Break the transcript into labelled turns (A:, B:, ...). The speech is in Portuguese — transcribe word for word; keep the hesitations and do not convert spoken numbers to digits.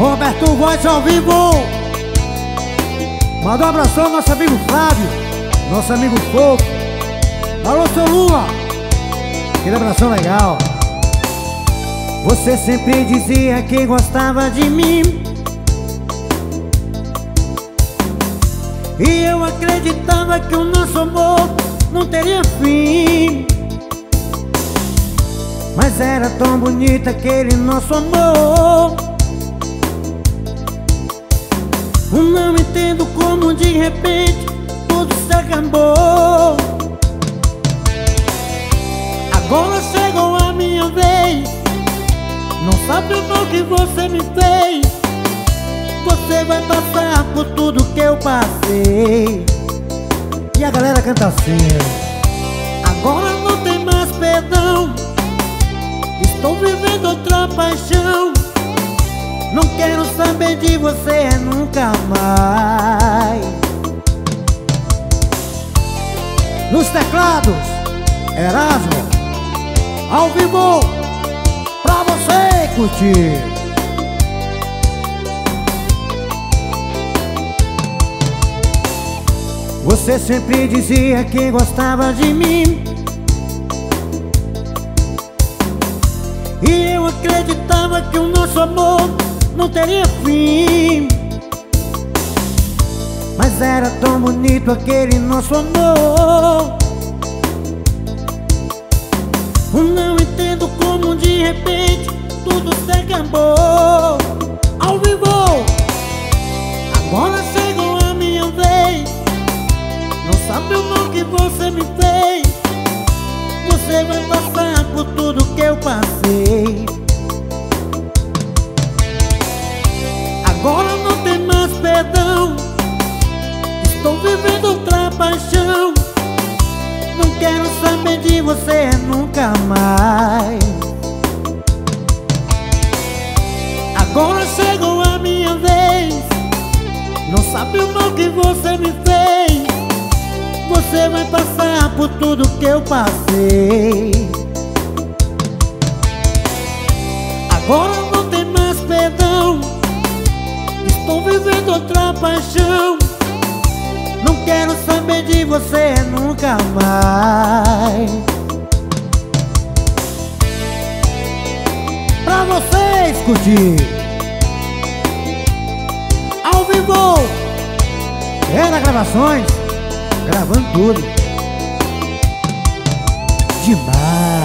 A: Roberto Voz ao vivo. Manda um abração ao nosso amigo Flávio, nosso amigo Fofo. Alô, seu Lula, aquele abração legal. Você sempre dizia que gostava de mim, e eu acreditava que o nosso amor não teria fim. Mas era tão bonito aquele nosso amor. Não entendo como de repente tudo se acabou. Agora chegou a minha vez. Não sabe o mal que você me fez. Você vai passar por tudo que eu passei. E a galera canta assim: agora não tem mais perdão. Estou vivendo outra paixão. Não quero saber de você nunca mais. Nos teclados, Erasmo, ao vivo, pra você curtir. Você sempre dizia que gostava de mim, e eu acreditava que o nosso amor não teria fim. Mas era tão bonito aquele nosso amor. Não entendo como de repente tudo se acabou. Ao vivo, agora chegou a minha vez. Não sabe o mal que você me fez. Você vai passar por tudo que eu passei. Agora não tem mais perdão. Estou vivendo outra paixão. Não quero saber de você nunca mais. Agora chegou a minha vez. Não sabe o mal que você me fez. Você vai passar por tudo que eu passei. Agora não tem mais perdão. Estou vivendo outra paixão. Não quero saber de você nunca mais. Pra vocês curtir ao vivo, Era Gravações, gravando tudo demais.